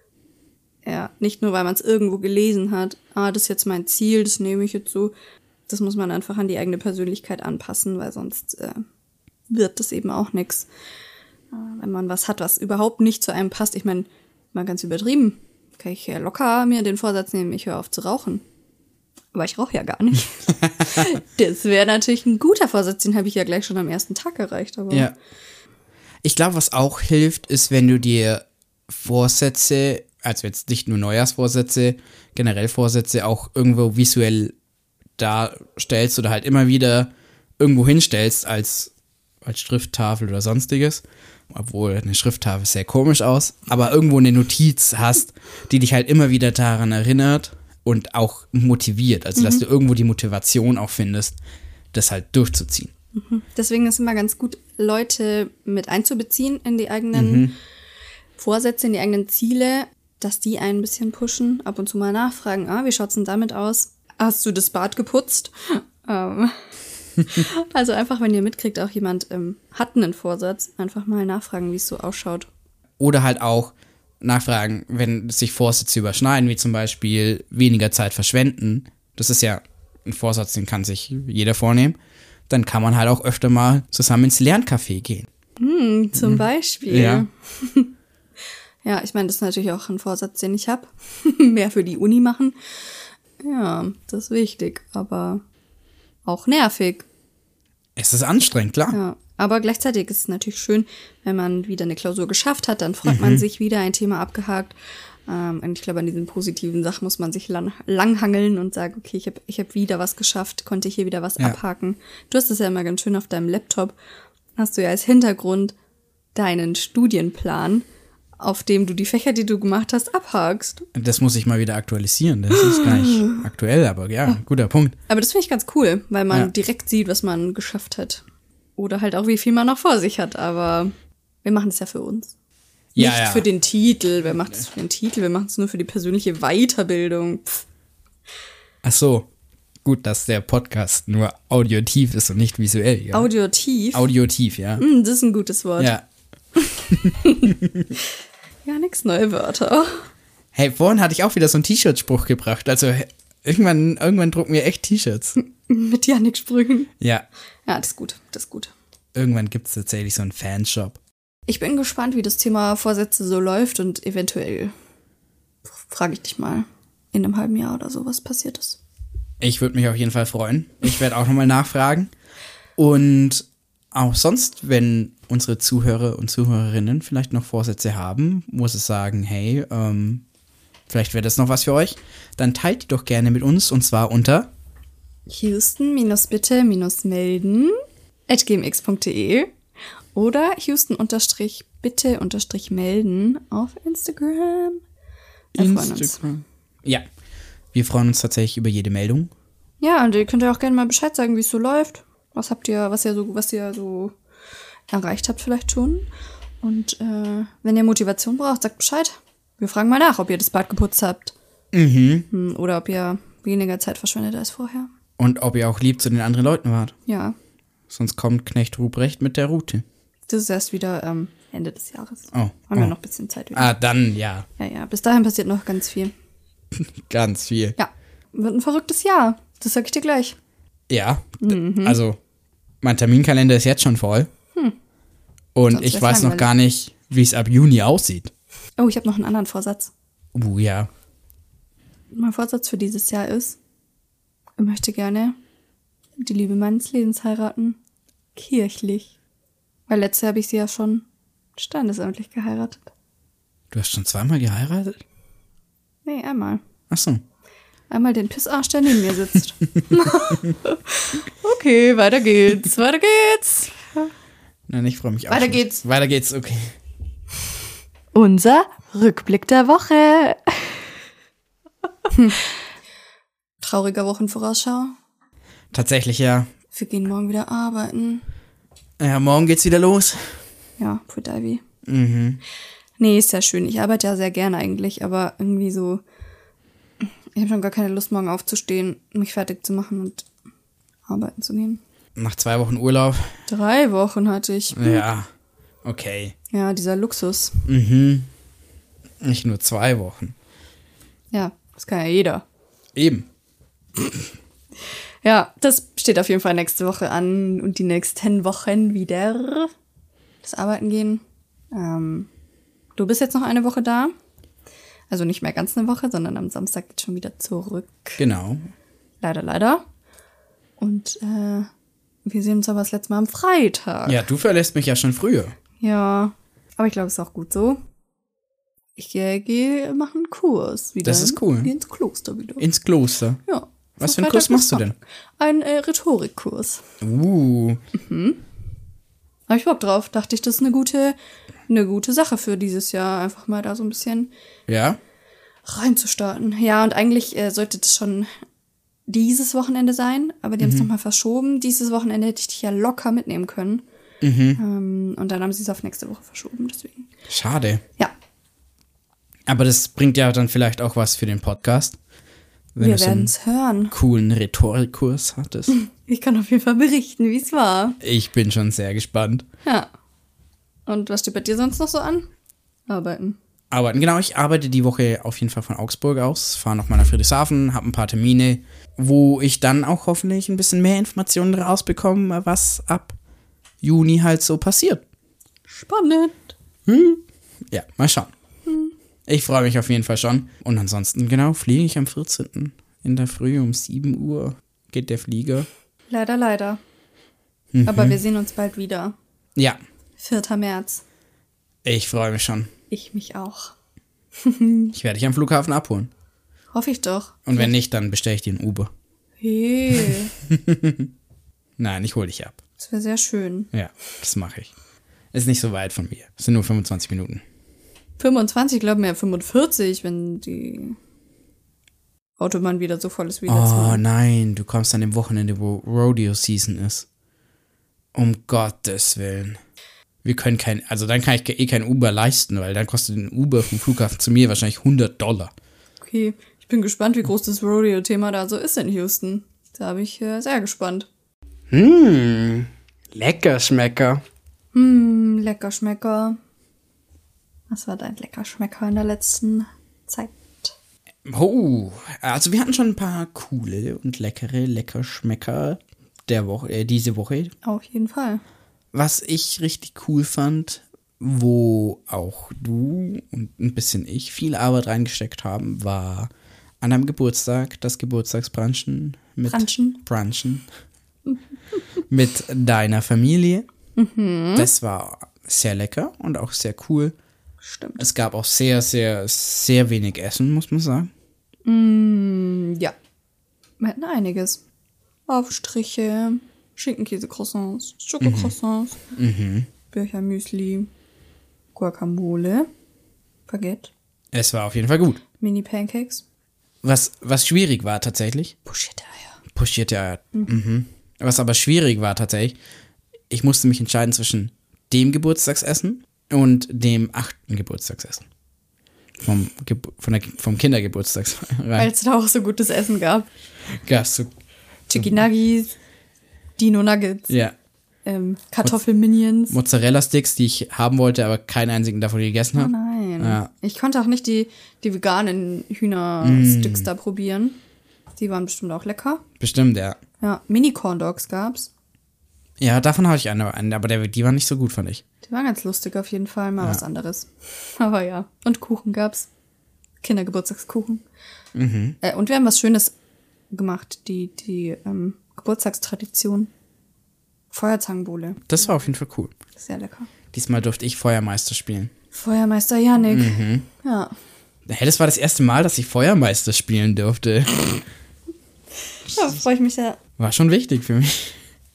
Speaker 1: ja, nicht nur, weil man es irgendwo gelesen hat, ah, das ist jetzt mein Ziel, das nehme ich jetzt so. Das muss man einfach an die eigene Persönlichkeit anpassen, weil sonst äh, wird das eben auch nichts. Äh, wenn man was hat, was überhaupt nicht zu einem passt, ich meine, mal ganz übertrieben, kann ich ja locker mir den Vorsatz nehmen, ich höre auf zu rauchen. Aber ich rauche ja gar nicht. Das wäre natürlich ein guter Vorsatz, den habe ich ja gleich schon am ersten Tag erreicht. Aber
Speaker 2: ja. Ich glaube, was auch hilft, ist, wenn du dir Vorsätze, also jetzt nicht nur Neujahrsvorsätze, generell Vorsätze auch irgendwo visuell darstellst oder halt immer wieder irgendwo hinstellst als, als Schrifttafel oder sonstiges. Obwohl eine Schrifttafel sehr komisch aus, aber irgendwo eine Notiz hast, die dich halt immer wieder daran erinnert und auch motiviert. Also, mhm. dass du irgendwo die Motivation auch findest, das halt durchzuziehen.
Speaker 1: Mhm. Deswegen ist es immer ganz gut, Leute mit einzubeziehen in die eigenen mhm. Vorsätze, in die eigenen Ziele, dass die ein bisschen pushen, ab und zu mal nachfragen, ah, wie schaut's denn damit aus? Hast du das Bad geputzt? ähm. Also einfach, wenn ihr mitkriegt, auch jemand ähm, hat einen Vorsatz, einfach mal nachfragen, wie es so ausschaut.
Speaker 2: Oder halt auch nachfragen, wenn sich Vorsätze überschneiden, wie zum Beispiel weniger Zeit verschwenden. Das ist ja ein Vorsatz, den kann sich jeder vornehmen. Dann kann man halt auch öfter mal zusammen ins Lerncafé gehen.
Speaker 1: Hm, zum mhm. Beispiel.
Speaker 2: Ja.
Speaker 1: Ja, ich meine, das ist natürlich auch ein Vorsatz, den ich habe. Mehr für die Uni machen. Ja, das ist wichtig, aber auch nervig.
Speaker 2: Es ist anstrengend, klar.
Speaker 1: Ja, aber gleichzeitig ist es natürlich schön, wenn man wieder eine Klausur geschafft hat, dann freut mhm. man sich wieder, ein Thema abgehakt. Ähm, und ich glaube, an diesen positiven Sachen muss man sich lang, langhangeln und sagen, okay, ich habe ich hab wieder was geschafft, konnte ich hier wieder was ja. abhaken. Du hast es ja immer ganz schön auf deinem Laptop, hast du ja als Hintergrund deinen Studienplan, auf dem du die Fächer, die du gemacht hast, abhakst.
Speaker 2: Das muss ich mal wieder aktualisieren, das ist gar nicht aktuell, aber ja, guter Punkt.
Speaker 1: Aber das finde ich ganz cool, weil man ja. direkt sieht, was man geschafft hat. Oder halt auch, wie viel man noch vor sich hat, aber wir machen es ja für uns.
Speaker 2: Ja,
Speaker 1: Nicht
Speaker 2: ja.
Speaker 1: für den Titel, wer macht es für den Titel, wir machen es nur für die persönliche Weiterbildung. Pff.
Speaker 2: Ach so, gut, dass der Podcast nur audiotief ist und nicht visuell. Ja.
Speaker 1: Audiotief?
Speaker 2: Audiotief, ja.
Speaker 1: Mm, das ist ein gutes Wort.
Speaker 2: Ja.
Speaker 1: Ja, nix neue Wörter.
Speaker 2: Hey, vorhin hatte ich auch wieder so einen T-Shirt-Spruch gebracht. Also irgendwann, irgendwann drucken wir echt T-Shirts.
Speaker 1: Mit Yannick-Sprüchen.
Speaker 2: Ja.
Speaker 1: Ja, das ist gut, das ist gut.
Speaker 2: Irgendwann gibt es tatsächlich so einen Fanshop.
Speaker 1: Ich bin gespannt, wie das Thema Vorsätze so läuft und eventuell frage ich dich mal in einem halben Jahr oder so, was passiert ist.
Speaker 2: Ich würde mich auf jeden Fall freuen. Ich werde auch nochmal nachfragen. Und auch sonst, wenn unsere Zuhörer und Zuhörerinnen vielleicht noch Vorsätze haben, muss es sagen, hey, ähm, vielleicht wäre das noch was für euch, dann teilt die doch gerne mit uns und zwar unter
Speaker 1: Houston-bitte-melden at gmx punkt de oder Houston-bitte-melden auf Instagram. Wir freuen uns.
Speaker 2: Ja, wir freuen uns tatsächlich über jede Meldung.
Speaker 1: Ja, und ihr könnt ja auch gerne mal Bescheid sagen, wie es so läuft. Was habt ihr, was ihr so, was ihr so erreicht habt vielleicht schon. Und äh, wenn ihr Motivation braucht, sagt Bescheid. Wir fragen mal nach, ob ihr das Bad geputzt habt.
Speaker 2: Mhm.
Speaker 1: Oder ob ihr weniger Zeit verschwendet als vorher.
Speaker 2: Und ob ihr auch lieb zu den anderen Leuten wart.
Speaker 1: Ja.
Speaker 2: Sonst kommt Knecht Ruprecht mit der Route.
Speaker 1: Das ist erst wieder ähm, Ende des Jahres.
Speaker 2: Oh.
Speaker 1: Haben
Speaker 2: oh.
Speaker 1: wir noch ein bisschen Zeit wieder.
Speaker 2: Ah, dann, ja.
Speaker 1: Ja, ja. Bis dahin passiert noch ganz viel.
Speaker 2: Ganz viel.
Speaker 1: Ja. Wird ein verrücktes Jahr. Das sag ich dir gleich.
Speaker 2: Ja.
Speaker 1: Mhm.
Speaker 2: Also, mein Terminkalender ist jetzt schon voll. Hm. Und Sonst ich weiß langweilig. noch gar nicht, wie es ab Juni aussieht.
Speaker 1: Oh, ich habe noch einen anderen Vorsatz.
Speaker 2: Uh, ja.
Speaker 1: Mein Vorsatz für dieses Jahr ist, ich möchte gerne die Liebe meines Lebens heiraten. Kirchlich. Weil letztes Jahr habe ich sie ja schon standesamtlich geheiratet.
Speaker 2: Du hast schon zweimal geheiratet?
Speaker 1: Nee, einmal.
Speaker 2: Ach so.
Speaker 1: Einmal den Pissarsch, der neben mir sitzt. Okay, weiter geht's, weiter geht's.
Speaker 2: Nein, ich freue mich auch.
Speaker 1: Weiter
Speaker 2: schon.
Speaker 1: geht's.
Speaker 2: Weiter geht's, okay.
Speaker 1: Unser Rückblick der Woche. Hm. Trauriger Wochenvorausschau.
Speaker 2: Tatsächlich, ja.
Speaker 1: Wir gehen morgen wieder arbeiten.
Speaker 2: Ja, morgen geht's wieder los.
Speaker 1: Ja, für Ivy.
Speaker 2: Mhm.
Speaker 1: Nee, ist ja schön. Ich arbeite ja sehr gerne eigentlich, aber irgendwie so, ich habe schon gar keine Lust, morgen aufzustehen, mich fertig zu machen und arbeiten zu gehen.
Speaker 2: Nach zwei Wochen Urlaub?
Speaker 1: Drei Wochen hatte ich.
Speaker 2: Ja, okay.
Speaker 1: Ja, dieser Luxus.
Speaker 2: Mhm. Nicht nur zwei Wochen.
Speaker 1: Ja, das kann ja jeder.
Speaker 2: Eben.
Speaker 1: Ja, das steht auf jeden Fall nächste Woche an und die nächsten Wochen wieder. Das Arbeiten gehen. Ähm, du bist jetzt noch eine Woche da. Also nicht mehr ganz eine Woche, sondern am Samstag geht schon wieder zurück.
Speaker 2: Genau.
Speaker 1: Leider, leider. Und äh, wir sehen uns aber das letzte Mal am Freitag.
Speaker 2: Ja, du verlässt mich ja schon früher.
Speaker 1: Ja, aber ich glaube, es ist auch gut so. Ich gehe, gehe mache einen Kurs wieder.
Speaker 2: Das ist cool.
Speaker 1: Gehe ins Kloster wieder.
Speaker 2: Ins Kloster?
Speaker 1: Ja.
Speaker 2: Was für einen Kurs machst du denn?
Speaker 1: Ein äh, Rhetorikkurs.
Speaker 2: Uh.
Speaker 1: Mhm. Habe ich Bock drauf. Dachte ich, das ist eine gute, eine gute Sache für dieses Jahr. Einfach mal da so ein bisschen
Speaker 2: ja?
Speaker 1: reinzustarten. Ja, und eigentlich äh, sollte das schon dieses Wochenende sein, aber die haben es
Speaker 2: Mhm.
Speaker 1: nochmal verschoben. Dieses Wochenende hätte ich dich ja locker mitnehmen können.
Speaker 2: Mhm.
Speaker 1: Ähm, und dann haben sie es auf nächste Woche verschoben, deswegen.
Speaker 2: Schade.
Speaker 1: Ja,
Speaker 2: Aber das bringt ja dann vielleicht auch was für den Podcast. Wenn
Speaker 1: wir
Speaker 2: du so
Speaker 1: werden
Speaker 2: einen
Speaker 1: es hören.
Speaker 2: coolen Rhetorikkurs hattest.
Speaker 1: Ich kann auf jeden Fall berichten, wie es war.
Speaker 2: Ich bin schon sehr gespannt.
Speaker 1: Ja. Und was steht bei dir sonst noch so an? Arbeiten.
Speaker 2: Arbeiten. Genau, ich arbeite die Woche auf jeden Fall von Augsburg aus, fahre nochmal nach Friedrichshafen, habe ein paar Termine, wo ich dann auch hoffentlich ein bisschen mehr Informationen rausbekomme, was ab Juni halt so passiert.
Speaker 1: Spannend.
Speaker 2: Hm? Ja, mal schauen. Hm. Ich freue mich auf jeden Fall schon. Und ansonsten, genau, fliege ich am vierzehnten in der Früh um sieben Uhr geht der Flieger.
Speaker 1: Leider, leider.
Speaker 2: Mhm.
Speaker 1: Aber wir sehen uns bald wieder.
Speaker 2: Ja,
Speaker 1: vierter März.
Speaker 2: ich freue mich schon.
Speaker 1: Ich mich auch.
Speaker 2: Ich werde dich am Flughafen abholen.
Speaker 1: Hoffe ich doch.
Speaker 2: Und wenn nicht, dann bestelle ich dir ein Uber.
Speaker 1: Hey,
Speaker 2: Nein, ich hole dich ab.
Speaker 1: das wäre sehr schön.
Speaker 2: Ja, das mache ich. Ist nicht so weit von mir. Es sind nur fünfundzwanzig Minuten.
Speaker 1: fünfundzwanzig, glaube mir fünfundvierzig, wenn die Autobahn wieder so voll ist wie letztes
Speaker 2: Oh
Speaker 1: Mal.
Speaker 2: nein, du kommst an dem Wochenende, wo Rodeo-Season ist. Um Gottes Willen. Wir können kein, also dann kann ich eh kein Uber leisten, weil dann kostet ein Uber vom Flughafen zu mir wahrscheinlich hundert Dollar.
Speaker 1: Okay, ich bin gespannt, wie groß das Rodeo-Thema da so ist in Houston. Da bin ich äh, sehr gespannt.
Speaker 3: Hm, lecker Schmecker.
Speaker 1: Hm, lecker Schmecker. Was war dein lecker Schmecker in der letzten Zeit?
Speaker 2: Oh, also wir hatten schon ein paar coole und leckere Leckerschmecker der Woche, äh, diese Woche.
Speaker 1: Auf jeden Fall.
Speaker 2: Was ich richtig cool fand, wo auch du und ein bisschen ich viel Arbeit reingesteckt haben, war an deinem Geburtstag das Geburtstagsbrunchen mit
Speaker 1: Brunchen.
Speaker 2: Brunchen mit deiner Familie.
Speaker 1: Mhm.
Speaker 2: Das war sehr lecker und auch sehr cool.
Speaker 1: Stimmt.
Speaker 2: Es gab auch sehr, sehr, sehr wenig Essen, muss man sagen.
Speaker 1: Mm, ja. Wir hatten einiges. Aufstriche, Schinkenkäse-Croissants, Schokocroissants,
Speaker 2: Mhm.
Speaker 1: Birchermüsli, Guacamole, Baguette,
Speaker 2: Es war auf jeden Fall gut.
Speaker 1: Mini-Pancakes,
Speaker 2: Was, was schwierig war tatsächlich,
Speaker 1: pochierte Eier.
Speaker 2: pochierte Eier. Mhm. Was aber schwierig war tatsächlich, ich musste mich entscheiden zwischen dem Geburtstagsessen und dem achten Geburtstagsessen. Vom, Gebur- von der, vom Kindergeburtstags.
Speaker 1: Weil es da auch so gutes Essen gab.
Speaker 2: Ja, so,
Speaker 1: Chicky Nuggies, Dino Nuggets,
Speaker 2: ja.
Speaker 1: ähm, Kartoffelminions.
Speaker 2: Mozzarella-Sticks, die ich haben wollte, aber keinen einzigen davon gegessen
Speaker 1: Oh
Speaker 2: habe.
Speaker 1: nein.
Speaker 2: Ja.
Speaker 1: Ich konnte auch nicht die, die veganen Hühnersticks
Speaker 2: Mm.
Speaker 1: da probieren. Die waren bestimmt auch lecker.
Speaker 2: Bestimmt, ja.
Speaker 1: Ja, Mini-Corn-Dogs gab's.
Speaker 2: Ja, davon habe ich eine, eine aber der, die war nicht so gut, fand ich.
Speaker 1: Die waren ganz lustig auf jeden Fall, mal
Speaker 2: Ja.
Speaker 1: was anderes. Aber ja. Und Kuchen gab's. Kindergeburtstagskuchen.
Speaker 2: Mhm.
Speaker 1: Äh, und wir haben was Schönes gemacht, die, die ähm, Geburtstagstradition. Feuerzangenbowle.
Speaker 2: Das war auf jeden Fall cool.
Speaker 1: Sehr lecker.
Speaker 2: Diesmal durfte ich Feuermeister spielen.
Speaker 1: Feuermeister Janik.
Speaker 2: Mhm.
Speaker 1: Ja.
Speaker 2: Hey, das war das erste Mal, dass ich Feuermeister spielen durfte.
Speaker 1: Da freue ich mich sehr,
Speaker 2: War schon wichtig für mich.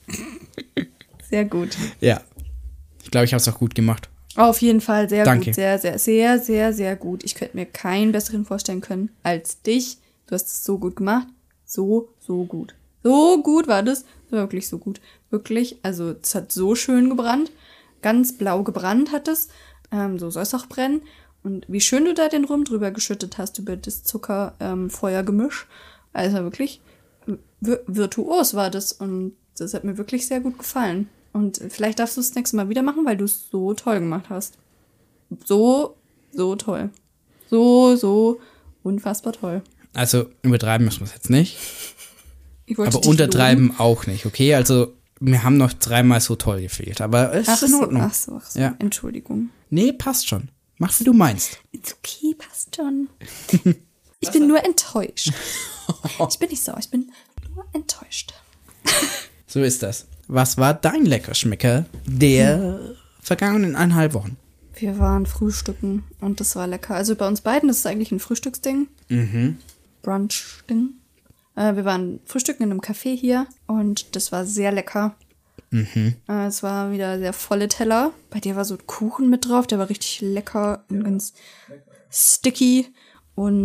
Speaker 1: sehr gut.
Speaker 2: Ja. Ich glaube, ich habe es auch gut gemacht.
Speaker 1: Auf jeden Fall sehr
Speaker 2: Danke.
Speaker 1: gut. Sehr, sehr, sehr, sehr, sehr gut. Ich könnte mir keinen besseren vorstellen können als dich. Du hast es so gut gemacht. So, so gut. So gut war das. Wirklich so gut. Wirklich. Also, es hat so schön gebrannt. Ganz blau gebrannt hat es. Ähm, so soll es auch brennen. Und wie schön du da den Rum drüber geschüttet hast über das Zucker-Feuer-Gemisch. Also wirklich vir- virtuos war das. Und das hat mir wirklich sehr gut gefallen. Und vielleicht darfst du es das nächste Mal wieder machen, weil du es so toll gemacht hast. So, so toll. So, so unfassbar toll.
Speaker 2: Also übertreiben müssen wir es jetzt nicht.
Speaker 1: Ich wollte
Speaker 2: Aber
Speaker 1: dich
Speaker 2: untertreiben
Speaker 1: loben.
Speaker 2: auch nicht, okay? Also wir haben noch dreimal so toll gefehlt. Aber es
Speaker 1: Ach
Speaker 2: ist in
Speaker 1: so,
Speaker 2: Ordnung.
Speaker 1: ach so, ach so.
Speaker 2: Ja.
Speaker 1: Entschuldigung.
Speaker 2: Nee, passt schon. Mach, wie du meinst.
Speaker 1: It's okay, passt schon. Ich bin nur enttäuscht. Ich bin nicht sauer, ich bin nur enttäuscht.
Speaker 2: So ist das. Was war dein Leckerschmecker der vergangenen eineinhalb Wochen?
Speaker 1: Wir waren frühstücken und das war lecker. Also bei uns beiden, das ist eigentlich ein Frühstücksding.
Speaker 2: Mhm.
Speaker 1: Brunch-Ding. Äh, wir waren frühstücken in einem Café hier und das war sehr lecker.
Speaker 2: Mhm.
Speaker 1: Äh, es war wieder sehr volle Teller. Bei dir war so Kuchen mit drauf, der war richtig lecker und ganz sticky. Und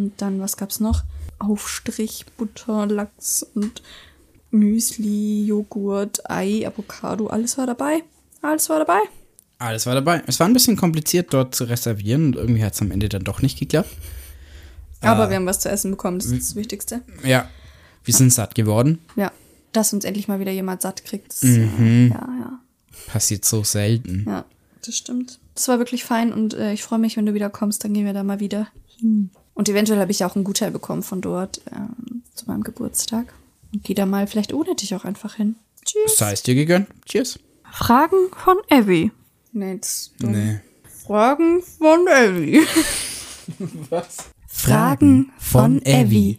Speaker 1: Und dann, was gab's noch? Aufstrich, Butter, Lachs und Müsli, Joghurt, Ei, Avocado, alles war dabei. Alles war dabei.
Speaker 2: Alles war dabei. Es war ein bisschen kompliziert, dort zu reservieren und irgendwie hat es am Ende dann doch nicht geklappt.
Speaker 1: Aber
Speaker 2: äh,
Speaker 1: wir haben was zu essen bekommen, das ist das Wichtigste.
Speaker 2: Ja, wir sind satt geworden.
Speaker 1: Ja, dass uns endlich mal wieder jemand satt kriegt. Das,
Speaker 2: Mhm.
Speaker 1: Ja, ja,
Speaker 2: Passiert so selten.
Speaker 1: ja, das stimmt. Das war wirklich fein und äh, ich freue mich, wenn du wieder kommst, dann gehen wir da mal wieder hin. Und eventuell habe ich auch einen Gutschein bekommen von dort ähm, zu meinem Geburtstag. Und geh da mal vielleicht ohne dich auch einfach hin. Tschüss.
Speaker 2: Sei es dir gegönnt. Cheers.
Speaker 1: Fragen von Abby. Nee, das ist dumm.
Speaker 2: Nee.
Speaker 1: Fragen von Abby.
Speaker 2: Was?
Speaker 1: Fragen von Abby.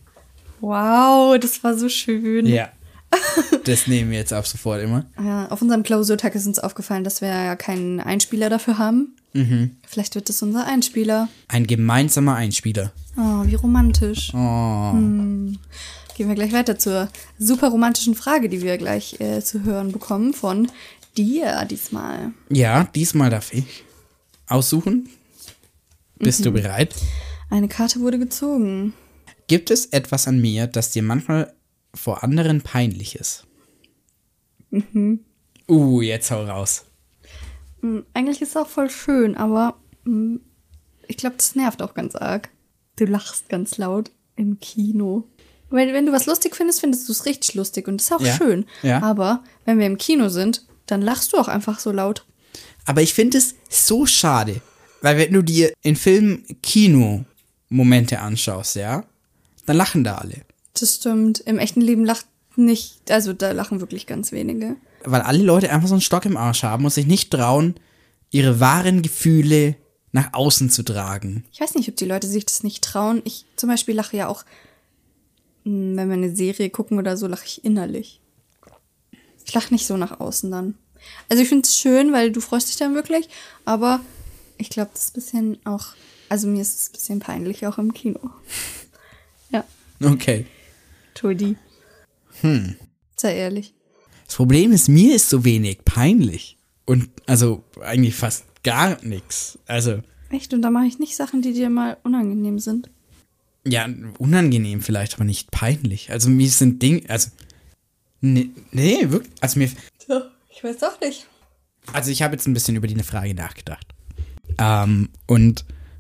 Speaker 1: Wow, das war so schön.
Speaker 2: Ja. Das nehmen wir jetzt ab sofort immer.
Speaker 1: Ja, auf unserem Klausurtag ist uns aufgefallen, dass wir ja keinen Einspieler dafür haben.
Speaker 2: Mhm.
Speaker 1: Vielleicht wird es unser Einspieler.
Speaker 2: Ein gemeinsamer Einspieler.
Speaker 1: Oh, wie romantisch.
Speaker 2: Oh.
Speaker 1: Hm. Gehen wir gleich weiter zur super romantischen Frage, die wir gleich äh, zu hören bekommen von dir diesmal.
Speaker 2: Ja, diesmal darf ich aussuchen. Bist
Speaker 1: Mhm.
Speaker 2: du bereit?
Speaker 1: Eine Karte wurde gezogen.
Speaker 2: Gibt es etwas an mir, das dir manchmal vor anderen peinlich ist?
Speaker 1: Mhm.
Speaker 2: Uh, jetzt hau raus.
Speaker 1: Hm, eigentlich ist es auch voll schön, aber hm, ich glaube, das nervt auch ganz arg. Du lachst ganz laut im Kino. Wenn, wenn du was lustig findest, findest du es richtig lustig und das ist auch
Speaker 2: Ja,
Speaker 1: schön.
Speaker 2: ja.
Speaker 1: Aber wenn wir im Kino sind, dann lachst du auch einfach so laut.
Speaker 2: Aber ich finde es so schade, weil wenn du dir in Filmen Kino-Momente anschaust, ja, dann lachen da alle.
Speaker 1: Das stimmt. Im echten Leben lacht nicht, also da lachen wirklich ganz wenige.
Speaker 2: Weil alle Leute einfach so einen Stock im Arsch haben und sich nicht trauen, ihre wahren Gefühle nach außen zu tragen.
Speaker 1: Ich weiß nicht, ob die Leute sich das nicht trauen. Ich zum Beispiel lache ja auch, mh, wenn wir eine Serie gucken oder so, lache ich innerlich. Ich lache nicht so nach außen dann. Also ich finde es schön, weil du freust dich dann wirklich, aber ich glaube, das ist ein bisschen auch, also mir ist es ein bisschen peinlich, auch im Kino. Ja,
Speaker 2: Okay.
Speaker 1: Todi.
Speaker 2: Hm.
Speaker 1: Sei ehrlich.
Speaker 2: Das Problem ist, mir ist so wenig peinlich. Und also eigentlich fast gar nichts. Also,
Speaker 1: Echt? Und da mache ich nicht Sachen, die dir mal unangenehm sind.
Speaker 2: ja, unangenehm vielleicht, aber nicht peinlich. Also mir sind Dinge, also, nee, nee, wirklich, also mir,
Speaker 1: Ich weiß auch nicht.
Speaker 2: also ich habe jetzt ein bisschen über die Frage nachgedacht. Ähm, und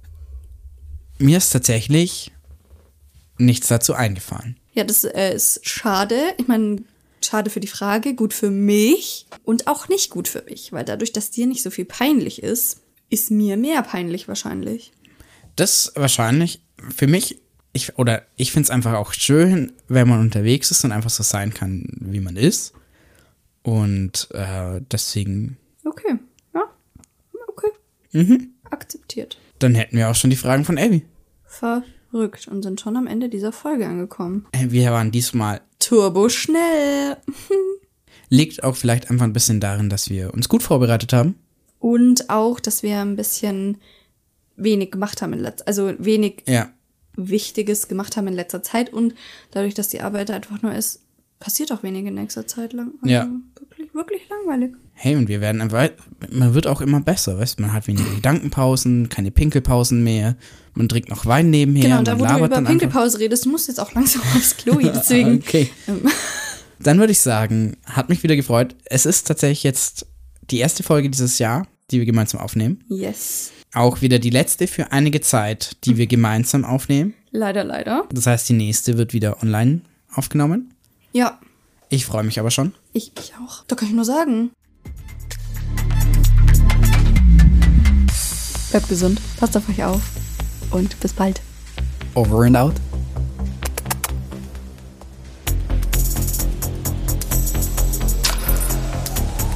Speaker 2: mir ist tatsächlich nichts dazu eingefallen.
Speaker 1: Ja, das äh, ist schade. Ich meine, schade für die Frage, gut für mich und auch nicht gut für mich, weil dadurch, dass dir nicht so viel peinlich ist, ist mir mehr peinlich wahrscheinlich.
Speaker 2: Das wahrscheinlich für mich, ich, oder ich finde es einfach auch schön, wenn man unterwegs ist und einfach so sein kann, wie man ist. Und äh, deswegen,
Speaker 1: Okay, ja, okay,
Speaker 2: mhm.
Speaker 1: akzeptiert.
Speaker 2: Dann hätten wir auch schon die Fragen von Abby.
Speaker 1: Verrückt und sind schon am Ende dieser Folge angekommen.
Speaker 2: Äh, Wir waren diesmal,
Speaker 1: Turbo schnell.
Speaker 2: liegt auch vielleicht einfach ein bisschen darin, dass wir uns gut vorbereitet haben.
Speaker 1: Und auch, dass wir ein bisschen wenig gemacht haben in letzter, also wenig
Speaker 2: Ja,
Speaker 1: Wichtiges gemacht haben in letzter Zeit und dadurch, dass die Arbeit einfach nur ist, passiert auch wenig in nächster Zeit lang. Also
Speaker 2: Ja.
Speaker 1: Wirklich, wirklich langweilig.
Speaker 2: hey, und wir werden einfach, man wird auch immer besser, weißt du, man hat weniger Gedankenpausen, keine Pinkelpausen mehr, man trinkt noch Wein nebenher
Speaker 1: Genau,
Speaker 2: und
Speaker 1: und da
Speaker 2: man
Speaker 1: wo du
Speaker 2: labert
Speaker 1: über
Speaker 2: dann einfach.
Speaker 1: Pinkelpause redest, du musst jetzt auch langsam aufs Klo, deswegen.
Speaker 2: Okay.
Speaker 1: Ähm,
Speaker 2: Dann würde ich sagen, hat mich wieder gefreut. Es ist tatsächlich jetzt die erste Folge dieses Jahr, die wir gemeinsam aufnehmen.
Speaker 1: yes.
Speaker 2: Auch wieder die letzte für einige Zeit, die wir gemeinsam aufnehmen.
Speaker 1: Leider, leider.
Speaker 2: Das heißt, die nächste wird wieder online aufgenommen.
Speaker 1: Ja,
Speaker 2: Ich freue mich aber schon.
Speaker 1: ich, ich auch. Da kann ich nur sagen. Bleibt gesund, passt auf euch auf und bis bald.
Speaker 2: Over and out.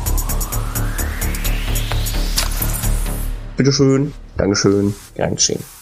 Speaker 3: Bitteschön. Dankeschön. Gern geschehen.